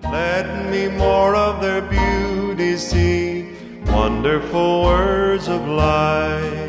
Let me more of their beauty see, wonderful words of life.